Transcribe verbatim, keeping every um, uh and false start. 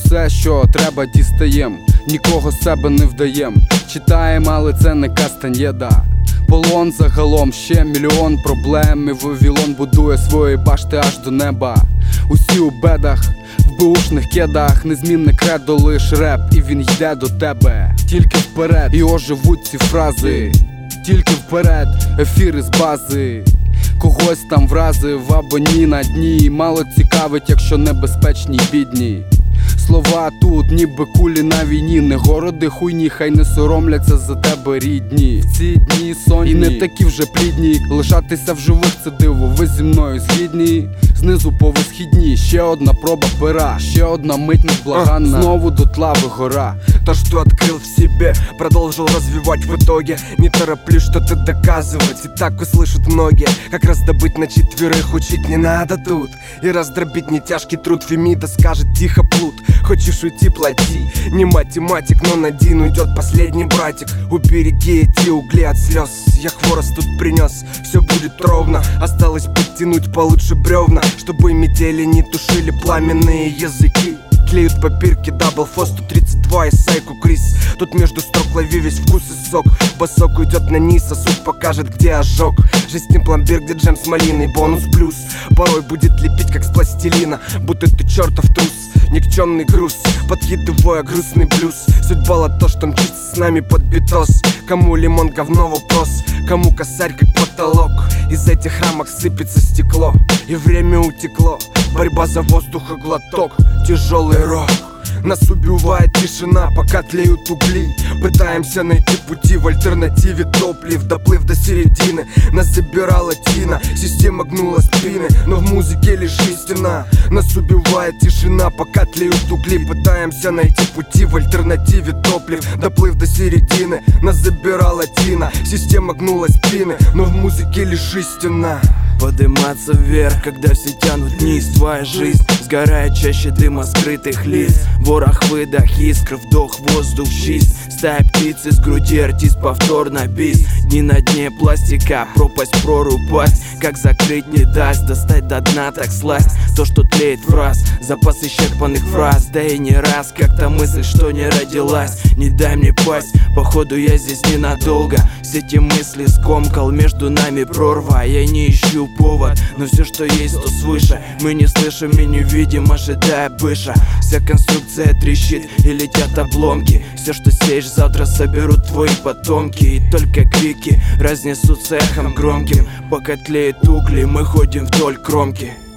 все, що треба, дістаєм, нікого з себе не вдаєм. Читаєм, але це не Кастаньєда. Полон загалом, ще мільйон проблем. І Вавилон будує свої башти аж до неба. Усі у бедах, в беушних кедах. Незмінне кредо, лиш реп, і він йде до тебе. Тільки вперед, і оживуть ці фрази. Тільки вперед, ефіри з бази. Когось там вразив, або ні на дні. Мало цікавить, якщо небезпечні бідні. Слова тут, ніби кулі на війні. Не городи хуйні, хай не соромляться за тебе рідні. Ці дні сонні і не такі вже плідні. Лишатися в живих це диво, ви зі мною згідні. Знизу по висхідні, ще одна проба пера. Ще одна мить неблаганна, знову дотла вигора. То, что открыл в себе, продолжил развивать в итоге. Не тороплюсь что-то доказывать, и так услышат многие. Как раздобыть на четверых, учить не надо тут. И раздробить не тяжкий труд, Фемида скажет тихо плут. Хочешь уйти, плати, не математик, но на Дин уйдет последний братик. Убереги эти угли от слез, я хворост тут принес. Все будет ровно, осталось подтянуть получше бревна, чтобы метели не тушили пламенные языки. Клеют папирки, даблфо сто тридцать два и Сайку Крис. Тут между строк лови весь вкус и сок. Басок уйдет на низ, а суть покажет, где ожог. Жизнь не пломбир, где джем с малиной, бонус плюс. Порой будет лепить, как с пластилина, будто ты чертов трус. Никчемный груз, подкидывая грустный блюз. Судьба лото, что мчится с нами под битос. Кому лимон говно вопрос, кому косарь как потолок. Из этих рамок сыпется стекло, и время утекло. Борьба за воздух и глоток, тяжелый рок. Нас убивает тишина, пока тлеют угли. Пытаемся найти пути в альтернативе топлив. Доплыв до середины, нас забирала тина. Система гнула спины, но в музыке лишь истина. Нас убивает тишина, пока тлеют угли. Пытаемся найти пути в альтернативе топлив. Доплыв до середины, нас забирала тина. Система гнула спины, но в музыке лишь истина. Подниматься вверх, когда все тянут вниз. Твоя жизнь сгорает чаще дыма скрытых лиц. Ворох, выдох, искр, вдох, воздух чист. Стая птиц из груди, артист повторно бис. Дни на дне пластика, пропасть, прорубать. Как закрыть не даст, достать до дна, так сласть. То, что тлеет фраз, запас исчерпанных фраз. Да и не раз, как-то мысль, что не родилась. Не дай мне пасть, походу я здесь ненадолго. Все эти мысли скомкал, между нами прорва. Я не ищу повод, но все, что есть, то свыше. Мы не слышим и не видим, ожидая быша. Вся конструкция трещит и летят обломки. Все, что сеешь, завтра соберут твои потомки. И только крики разнесутся эхом громким. Пока тлеют угли, мы ходим вдоль кромки.